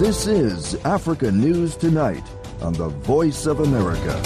This is Africa News Tonight on the Voice of America.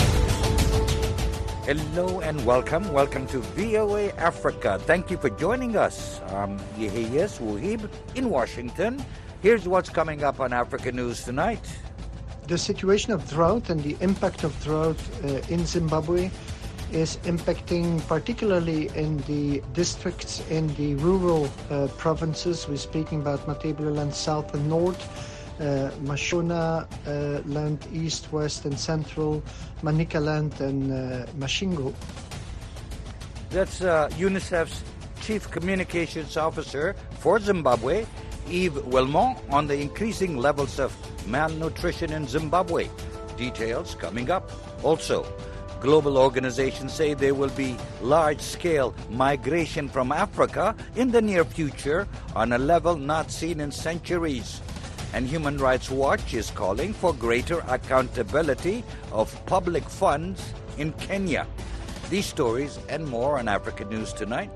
Hello and welcome. Welcome to VOA Africa. Thank you for joining us. I'm Yehiyas Wuhib in Washington. Here's what's coming up on Africa News Tonight. The situation of drought and the impact of drought in Zimbabwe is impacting particularly in the districts in the rural provinces. We're speaking about Matabeleland South and North, Mashona land East, West and Central, Manicaland and Mashingo. That's UNICEF's Chief Communications Officer for Zimbabwe, Yves Wilmont, on the increasing levels of malnutrition in Zimbabwe. Details coming up. Also, global organizations say there will be large-scale migration from Africa in the near future on a level not seen in centuries. And Human Rights Watch is calling for greater accountability of public funds in Kenya. These stories and more on Africa News Tonight.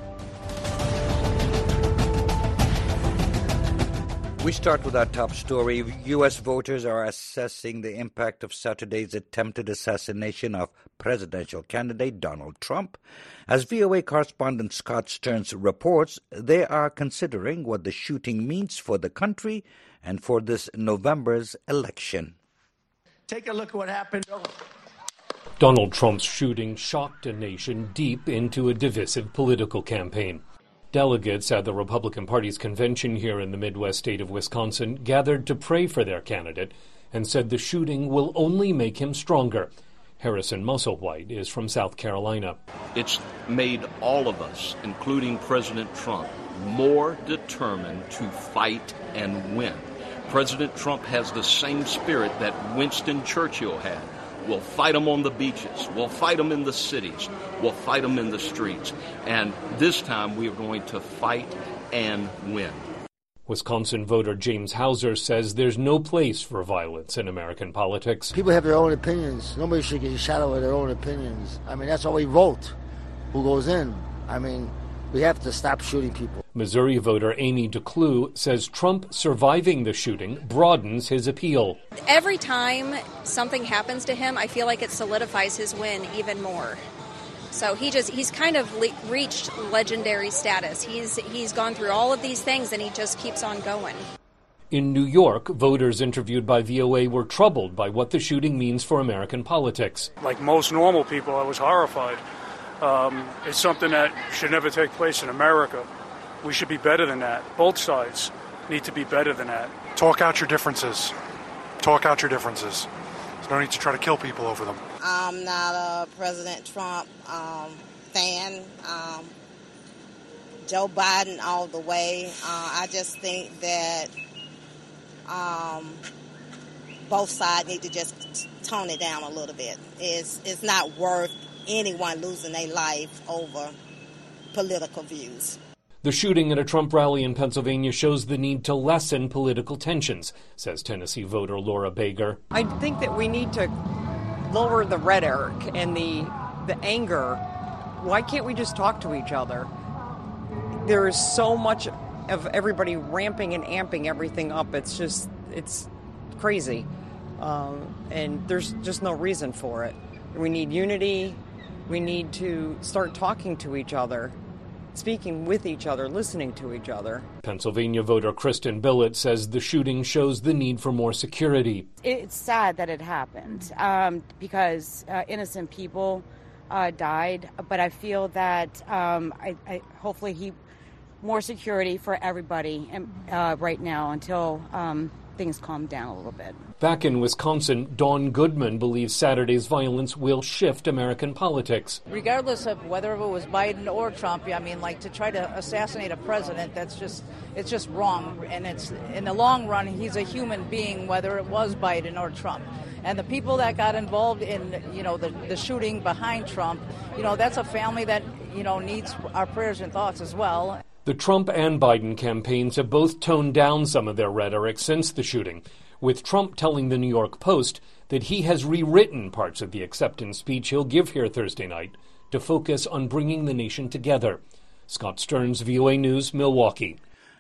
We start with our top story. U.S. voters are assessing the impact of Saturday's attempted assassination of presidential candidate Donald Trump. As VOA correspondent Scott Stearns reports, they are considering what the shooting means for the country and for this November's election. Take a look at what happened. Donald Trump's shooting shocked a nation deep into a divisive political campaign. Delegates at the Republican Party's convention here in the Midwest state of Wisconsin gathered to pray for their candidate and said the shooting will only make him stronger. Harrison Musselwhite is from South Carolina. It's made all of us, including President Trump, more determined to fight and win. President Trump has the same spirit that Winston Churchill had. We'll fight them on the beaches. We'll fight them in the cities. We'll fight them in the streets. And this time we are going to fight and win. Wisconsin voter James Hauser says there's no place for violence in American politics. People have their own opinions. Nobody should get shot over their own opinions. I mean, that's why we vote. Who goes in? I mean, we have to stop shooting people. Missouri voter Amy DeClue says Trump surviving the shooting broadens his appeal. Every time something happens to him, I feel like it solidifies his win even more. So he's kind of reached legendary status. He's gone through all of these things and he just keeps on going. In New York, voters interviewed by VOA were troubled by what the shooting means for American politics. Like most normal people, I was horrified. It's something that should never take place in America. We should be better than that. Both sides need to be better than that. Talk out your differences. Talk out your differences. There's no need to try to kill people over them. I'm not a President Trump fan. Joe Biden all the way. I just think that both sides need to just tone it down a little bit. It's not worth anyone losing their life over political views. The shooting at a Trump rally in Pennsylvania shows the need to lessen political tensions, says Tennessee voter Laura Bager. I think that we need to lower the rhetoric and the anger. Why can't we just talk to each other? There is so much of everybody ramping and amping everything up. It's crazy. And there's just no reason for it. We need unity. We need to start talking to each other, speaking with each other, listening to each other. Pennsylvania voter Kristen Billett says the shooting shows the need for more security. It's sad that it happened because innocent people died, but I feel that hopefully more security for everybody right now until things calm down a little bit. Back in Wisconsin, Dawn Goodman believes Saturday's violence will shift American politics. Regardless of whether it was Biden or Trump, I mean, like to try to assassinate a president, it's just wrong. And it's in the long run, he's a human being, whether it was Biden or Trump. And the people that got involved in, the shooting behind Trump, that's a family that, needs our prayers and thoughts as well. The Trump and Biden campaigns have both toned down some of their rhetoric since the shooting, with Trump telling the New York Post that he has rewritten parts of the acceptance speech he'll give here Thursday night to focus on bringing the nation together. Scott Stearns, VOA News, Milwaukee.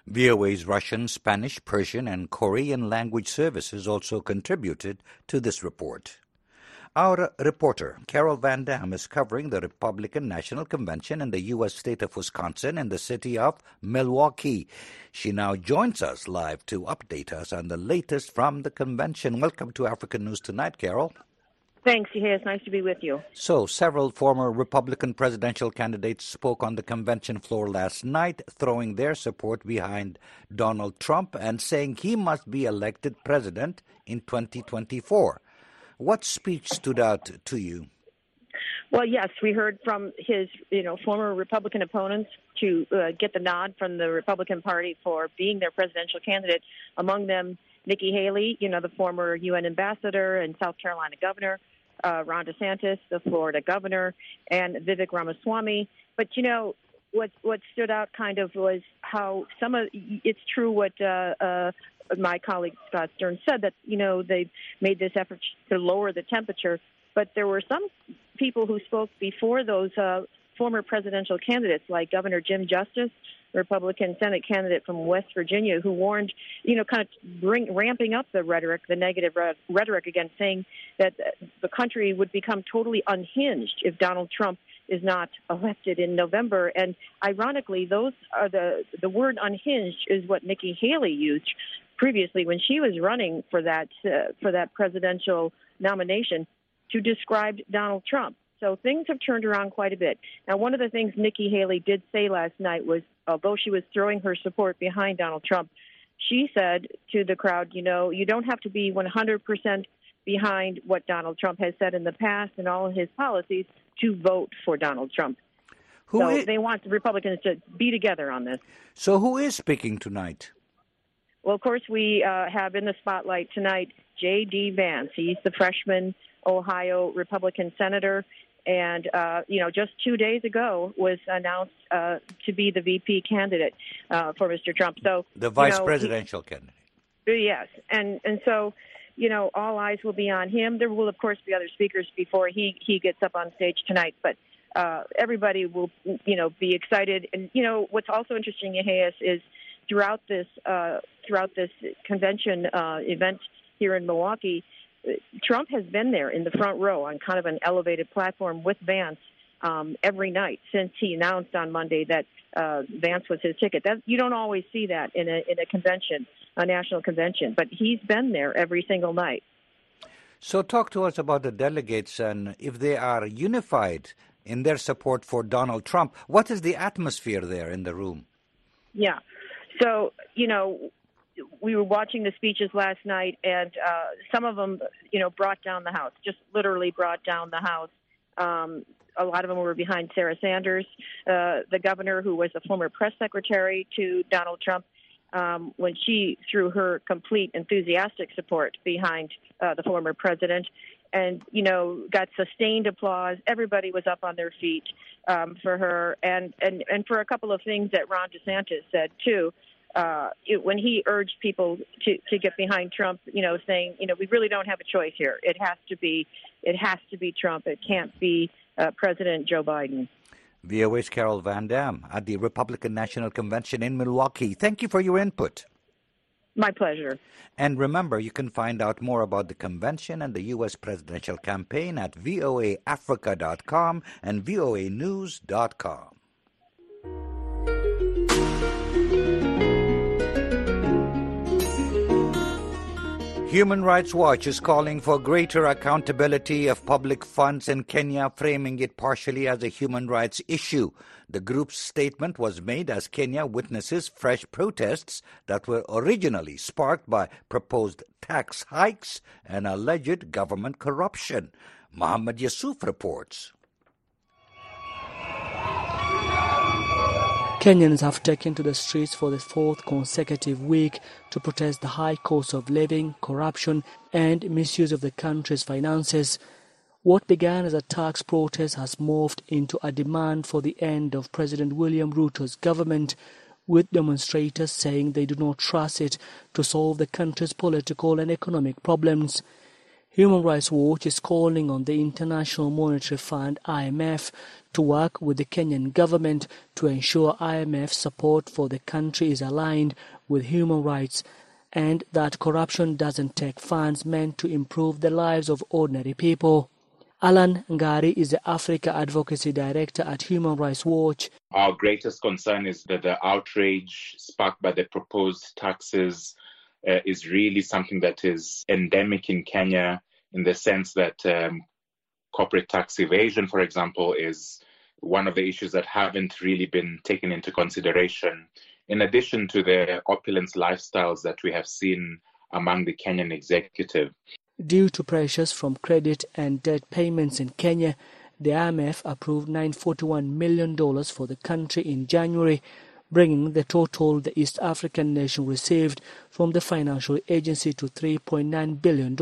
VOA's Russian, Spanish, Persian, and Korean language services also contributed to this report. Our reporter, Carol Van Dam, is covering the Republican National Convention in the U.S. state of Wisconsin in the city of Milwaukee. She now joins us live to update us on the latest from the convention. Welcome to African News Tonight, Carol. Thanks, it's nice to be with you. So, several former Republican presidential candidates spoke on the convention floor last night, throwing their support behind Donald Trump and saying he must be elected president in 2024. What speech stood out to you? Well, yes, we heard from his, former Republican opponents to get the nod from the Republican Party for being their presidential candidate. Among them, Nikki Haley, the former UN ambassador and South Carolina governor, Ron DeSantis, the Florida governor, and Vivek Ramaswamy. But, what stood out kind of was how it's true what my colleague Scott Stearns said, that, they made this effort to lower the temperature. But there were some people who spoke before those former presidential candidates, like Governor Jim Justice, Republican Senate candidate from West Virginia, who warned, kind of ramping up the rhetoric, the negative rhetoric again, saying that the country would become totally unhinged if Donald Trump is not elected in November. And ironically, those are the word unhinged is what Nikki Haley used previously when she was running for that presidential nomination to describe Donald Trump. So things have turned around quite a bit. Now, one of the things Nikki Haley did say last night was, although she was throwing her support behind Donald Trump, she said to the crowd, you don't have to be 100% behind what Donald Trump has said in the past and all of his policies to vote for Donald Trump. They want the Republicans to be together on this. So who is speaking tonight? Well, of course, we have in the spotlight tonight J.D. Vance. He's the freshman Ohio Republican senator. And, just 2 days ago was announced to be the VP candidate for Mr. Trump. So the vice presidential candidate. Yes. And so, all eyes will be on him. There will, of course, be other speakers before he gets up on stage tonight. But everybody will, be excited. And, what's also interesting, Yehias, is throughout this convention event here in Milwaukee, Trump has been there in the front row on kind of an elevated platform with Vance every night since he announced on Monday that Vance was his ticket. You don't always see that in a convention, a national convention, but he's been there every single night. So talk to us about the delegates and if they are unified in their support for Donald Trump. What is the atmosphere there in the room? Yeah. So, we were watching the speeches last night, and some of them, brought down the House, just literally brought down the House. A lot of them were behind Sarah Sanders, the governor who was a former press secretary to Donald Trump, when she threw her complete enthusiastic support behind the former president and, got sustained applause. Everybody was up on their feet for her and for a couple of things that Ron DeSantis said, too. When he urged people to get behind Trump, saying, we really don't have a choice here. It has to be Trump. It can't be President Joe Biden. VOA's Carol Van Dam at the Republican National Convention in Milwaukee. Thank you for your input. My pleasure. And remember, you can find out more about the convention and the U.S. presidential campaign at voaafrica.com and voanews.com. Human Rights Watch is calling for greater accountability of public funds in Kenya, framing it partially as a human rights issue. The group's statement was made as Kenya witnesses fresh protests that were originally sparked by proposed tax hikes and alleged government corruption. Mohammed Yusuf reports. Kenyans have taken to the streets for the fourth consecutive week to protest the high cost of living, corruption, and misuse of the country's finances. What began as a tax protest has morphed into a demand for the end of President William Ruto's government, with demonstrators saying they do not trust it to solve the country's political and economic problems. Human Rights Watch is calling on the International Monetary Fund, IMF, to work with the Kenyan government to ensure IMF support for the country is aligned with human rights and that corruption doesn't take funds meant to improve the lives of ordinary people. Alan Ngari is the Africa Advocacy Director at Human Rights Watch. Our greatest concern is that the outrage sparked by the proposed taxes is really something that is endemic in Kenya, in the sense that corporate tax evasion, for example, is one of the issues that haven't really been taken into consideration, in addition to the opulent lifestyles that we have seen among the Kenyan executive. Due to pressures from credit and debt payments in Kenya, the IMF approved $941 million for the country in January, bringing the total the East African nation received from the financial agency to $3.9 billion.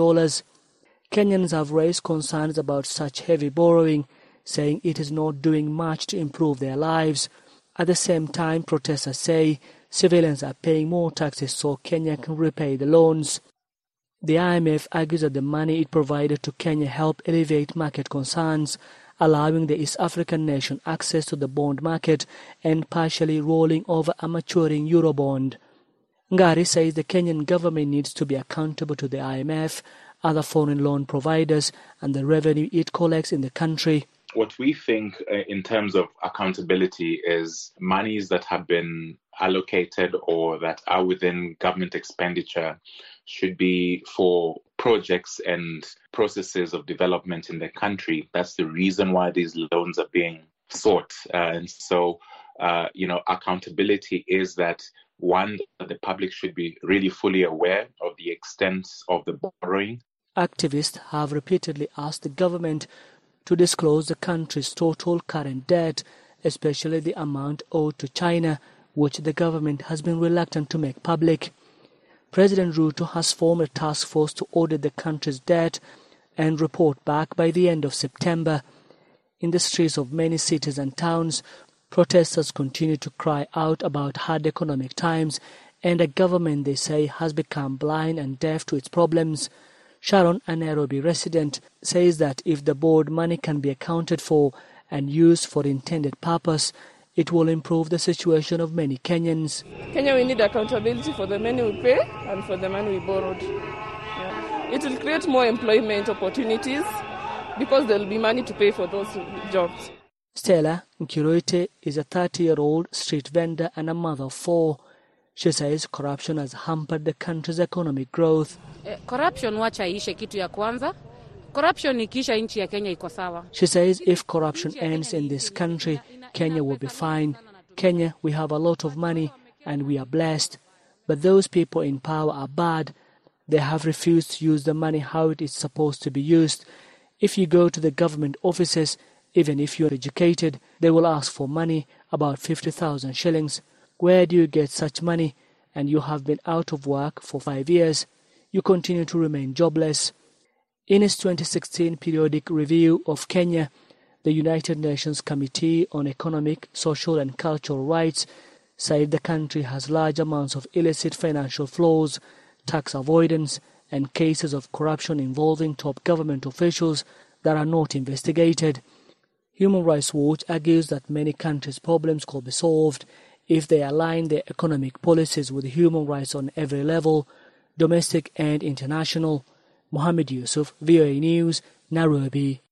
Kenyans have raised concerns about such heavy borrowing, saying it is not doing much to improve their lives. At the same time, protesters say civilians are paying more taxes so Kenya can repay the loans. The IMF argues that the money it provided to Kenya helped alleviate market concerns, allowing the East African nation access to the bond market and partially rolling over a maturing Eurobond. Ngari says the Kenyan government needs to be accountable to the IMF, other foreign loan providers, and the revenue it collects in the country. What we think in terms of accountability is monies that have been allocated or that are within government expenditure should be for projects and processes of development in the country. That's the reason why these loans are being sought. And so, accountability is that, one, the public should be really fully aware of the extent of the borrowing. Activists have repeatedly asked the government to disclose the country's total current debt, especially the amount owed to China, which the government has been reluctant to make public. President Ruto has formed a task force to audit the country's debt and report back by the end of September. In the streets of many cities and towns, protesters continue to cry out about hard economic times and a government they say has become blind and deaf to its problems. Sharon, a Nairobi resident, says that if the board money can be accounted for and used for intended purpose, it will improve the situation of many Kenyans. Kenya, we need accountability for the money we pay and for the money we borrowed. Yeah. It will create more employment opportunities because there will be money to pay for those jobs. Stella Nkiroite is a 30-year-old street vendor and a mother of 4. She says corruption has hampered the country's economic growth. Corruption wacha ishe kitu ya kwanza. Corruption ikisha nchi ya Kenya iko sawa. She says if corruption ends in this country, Kenya will be fine. Kenya, we have a lot of money and we are blessed. But those people in power are bad. They have refused to use the money how it is supposed to be used. If you go to the government offices, even if you're educated, they will ask for money, about 50,000 shillings. Where do you get such money? And you have been out of work for 5 years. You continue to remain jobless. In its 2016 periodic review of Kenya, the United Nations Committee on Economic, Social and Cultural Rights said the country has large amounts of illicit financial flows, tax avoidance, and cases of corruption involving top government officials that are not investigated. Human Rights Watch argues that many countries' problems could be solved if they align their economic policies with human rights on every level, domestic and international. Mohammed Yusuf, VOA News, Nairobi.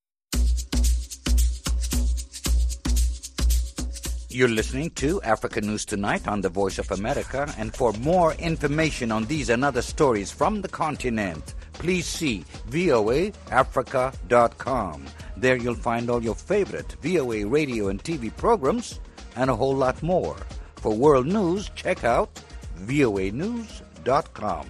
You're listening to Africa News Tonight on the Voice of America, and for more information on these and other stories from the continent, please see voaafrica.com. There you'll find all your favorite VOA radio and TV programs and a whole lot more. For world news, check out voanews.com.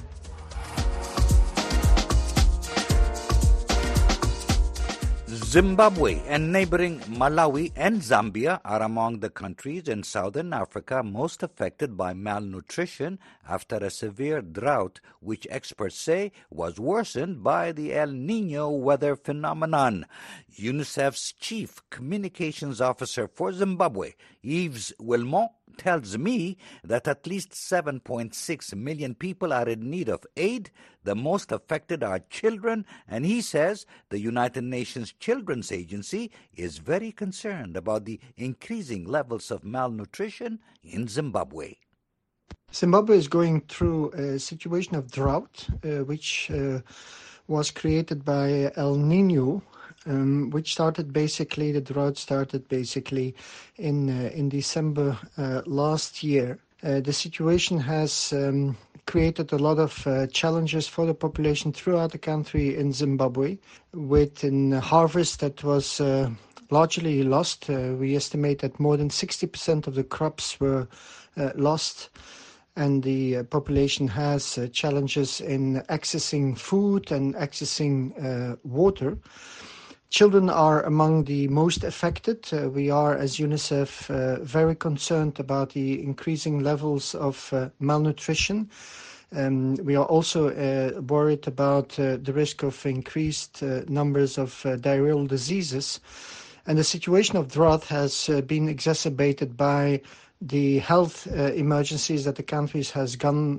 Zimbabwe and neighboring Malawi and Zambia are among the countries in southern Africa most affected by malnutrition after a severe drought, which experts say was worsened by the El Niño weather phenomenon. UNICEF's Chief Communications Officer for Zimbabwe, Yves Wilmot, tells me that at least 7.6 million people are in need of aid. The most affected are children, and he says the United Nations Children's Agency is very concerned about the increasing levels of malnutrition in Zimbabwe. Zimbabwe is going through a situation of drought, which was created by El Nino, the drought started basically in December last year. The situation has created a lot of challenges for the population throughout the country in Zimbabwe, with a harvest that was largely lost. We estimate that more than 60% of the crops were lost. And the population has challenges in accessing food and accessing water. Children are among the most affected. We are, as UNICEF, very concerned about the increasing levels of malnutrition. We are also worried about the risk of increased numbers of diarrheal diseases. And the situation of drought has been exacerbated by the health emergencies that the country has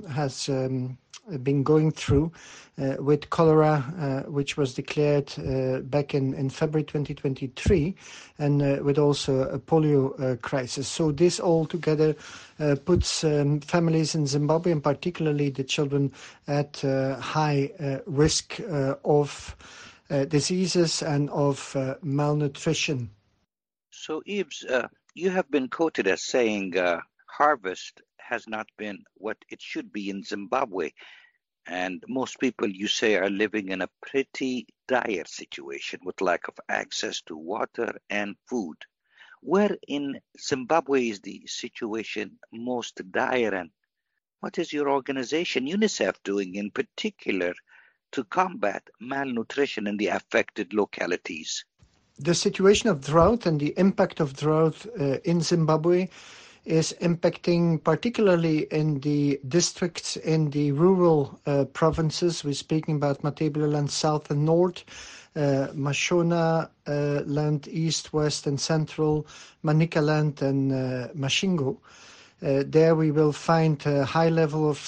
been going through, with cholera, which was declared back in February 2023, and with also a polio crisis. So this all together puts families in Zimbabwe, and particularly the children, at high risk of diseases and of malnutrition. So, Yves, you have been quoted as saying harvest has not been what it should be in Zimbabwe. And most people, you say, are living in a pretty dire situation with lack of access to water and food. Where in Zimbabwe is the situation most dire, and what is your organization, UNICEF, doing in particular to combat malnutrition in the affected localities? The situation of drought and the impact of drought in Zimbabwe is impacting particularly in the districts in the rural provinces. We're speaking about Matabeleland South and North, Mashona land East, West and Central, Manicaland and Mashingo. There we will find a high level of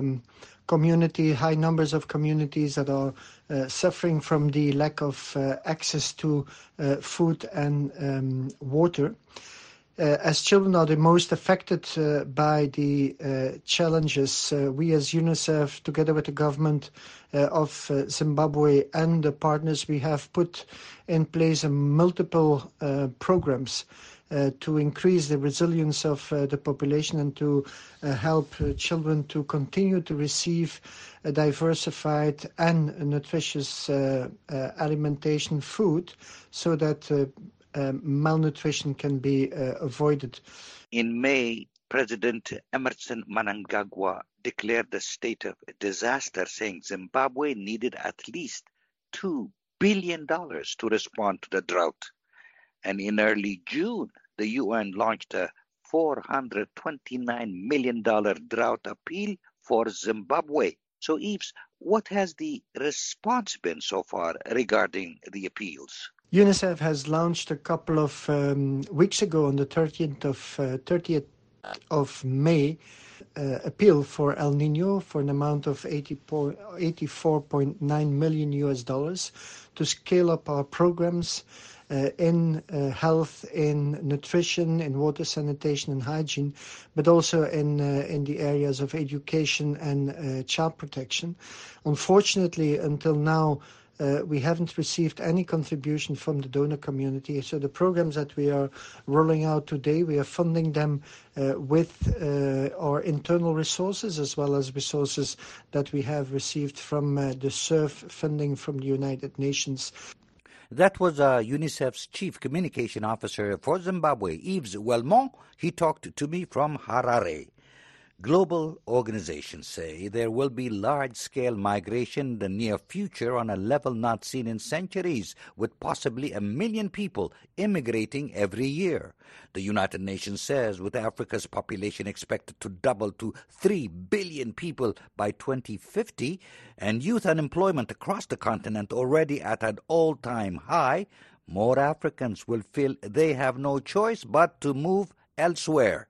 high numbers of communities that are suffering from the lack of access to food and water. As children are the most affected by the challenges, we as UNICEF, together with the government of Zimbabwe and the partners, we have put in place multiple programs to increase the resilience of the population and to help children to continue to receive a diversified and nutritious alimentation food, so that malnutrition can be avoided. In May, President Emmerson Mnangagwa declared the state of disaster, saying Zimbabwe needed at least $2 billion to respond to the drought. And in early June, the UN launched a $429 million drought appeal for Zimbabwe. So, Yves, what has the response been so far regarding the appeals? UNICEF has launched a couple of weeks ago, on the 30th of May, appeal for El Nino for an amount of $84.9 million to scale up our programs in health, in nutrition, in water, sanitation and hygiene, but also in the areas of education and child protection. Unfortunately, until now, we haven't received any contribution from the donor community. So the programs that we are rolling out today, we are funding them with our internal resources, as well as resources that we have received from the SURF funding from the United Nations. That was UNICEF's Chief Communication Officer for Zimbabwe, Yves Welmont. He talked to me from Harare. Global organizations say there will be large-scale migration in the near future on a level not seen in centuries, with possibly 1 million people immigrating every year. The United Nations says with Africa's population expected to double to 3 billion people by 2050 and youth unemployment across the continent already at an all-time high, more Africans will feel they have no choice but to move elsewhere.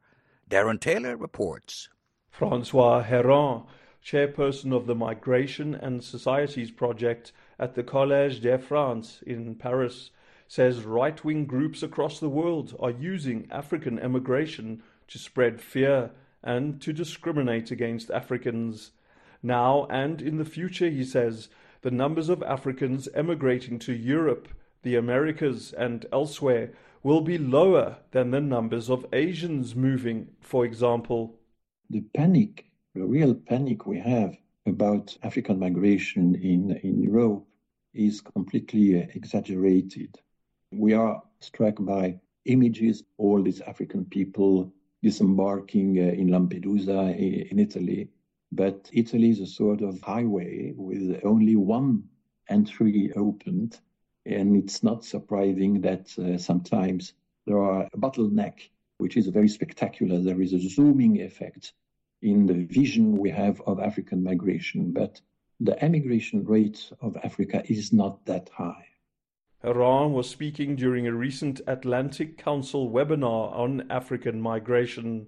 Darren Taylor reports. Francois Héron, chairperson of the Migration and Societies Project at the Collège de France in Paris, says right-wing groups across the world are using African emigration to spread fear and to discriminate against Africans. Now and in the future, he says, the numbers of Africans emigrating to Europe, the Americas and elsewhere will be lower than the numbers of Asians moving, for example. The real panic we have about African migration in Europe is completely exaggerated. We are struck by images, all these African people disembarking in Lampedusa in Italy. But Italy is a sort of highway with only one entry opened. And it's not surprising that sometimes there are a bottleneck, which is very spectacular. There is a zooming effect in the vision we have of African migration. But the emigration rate of Africa is not that high. Héron was speaking during a recent Atlantic Council webinar on African migration.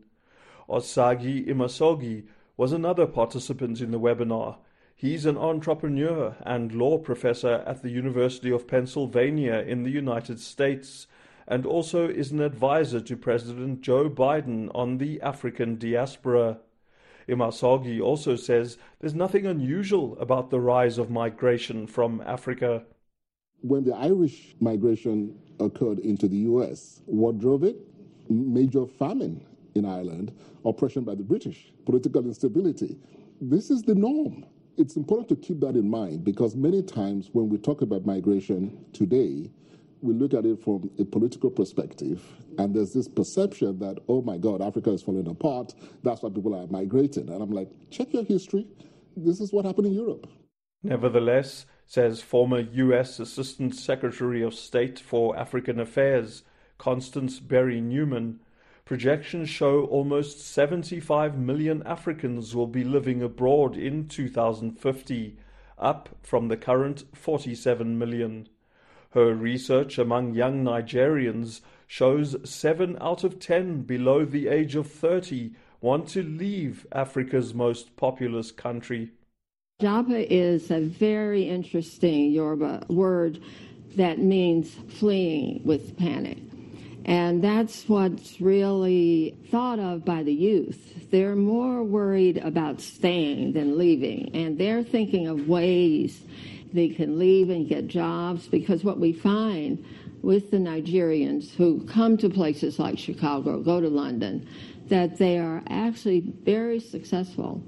Osagi Imasogi was another participant in the webinar. He's an entrepreneur and law professor at the University of Pennsylvania in the United States, and also is an advisor to President Joe Biden on the African diaspora. Imasogi also says there's nothing unusual about the rise of migration from Africa. When the Irish migration occurred into the U.S., what drove it? Major famine in Ireland, oppression by the British, political instability. This is the norm. It's important to keep that in mind because many times when we talk about migration today, we look at it from a political perspective, and there's this perception that, oh my God, Africa is falling apart, that's why people are migrating. And I'm like, check your history. This is what happened in Europe. Nevertheless, says former U.S. Assistant Secretary of State for African Affairs, Constance Berry Newman, projections show almost 75 million Africans will be living abroad in 2050, up from the current 47 million. Her research among young Nigerians shows 7 out of 10 below the age of 30 want to leave Africa's most populous country. Japa is a very interesting Yoruba word that means fleeing with panic. And that's what's really thought of by the youth. They're more worried about staying than leaving. And they're thinking of ways they can leave and get jobs, because what we find with the Nigerians who come to places like Chicago, go to London, that they are actually very successful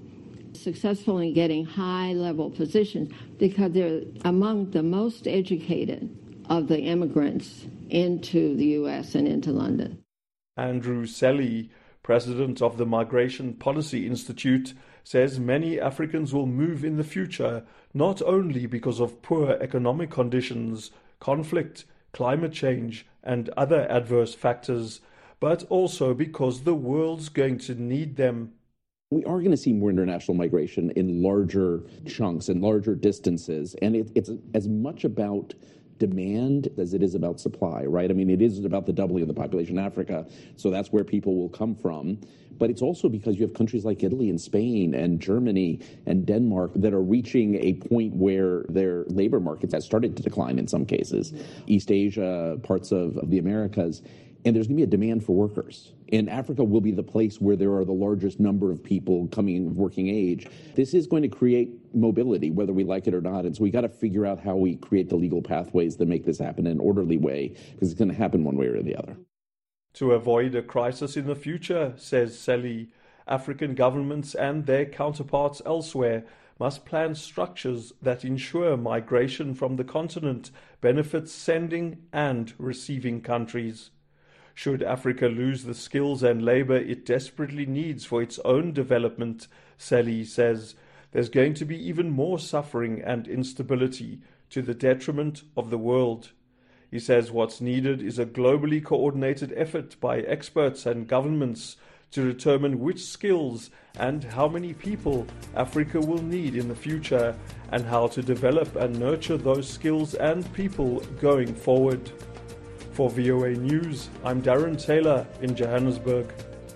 in getting high-level positions because they're among the most educated of the immigrants into the U.S. and into London. Andrew Selly, president of the Migration Policy Institute, says many Africans will move in the future not only because of poor economic conditions, conflict, climate change, and other adverse factors, but also because the world's going to need them. We are going to see more international migration in larger chunks and larger distances, and it's as much about demand as it is about supply, right? I mean, it is about the doubling of the population in Africa, so that's where people will come from. But it's also because you have countries like Italy and Spain and Germany and Denmark that are reaching a point where their labor markets have started to decline in some cases. East Asia, parts of the Americas. And there's going to be a demand for workers. And Africa will be the place where there are the largest number of people coming of working age. This is going to create mobility, whether we like it or not. And so we got to figure out how we create the legal pathways that make this happen in an orderly way, because it's going to happen one way or the other. To avoid a crisis in the future, says Selly, African governments and their counterparts elsewhere must plan structures that ensure migration from the continent benefits sending and receiving countries. Should Africa lose the skills and labor it desperately needs for its own development, Selly says, there's going to be even more suffering and instability to the detriment of the world. He says what's needed is a globally coordinated effort by experts and governments to determine which skills and how many people Africa will need in the future, and how to develop and nurture those skills and people going forward. For VOA News, I'm Darren Taylor in Johannesburg.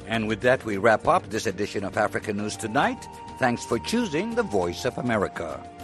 And with that, we wrap up this edition of Africa News Tonight. Thanks for choosing the Voice of America.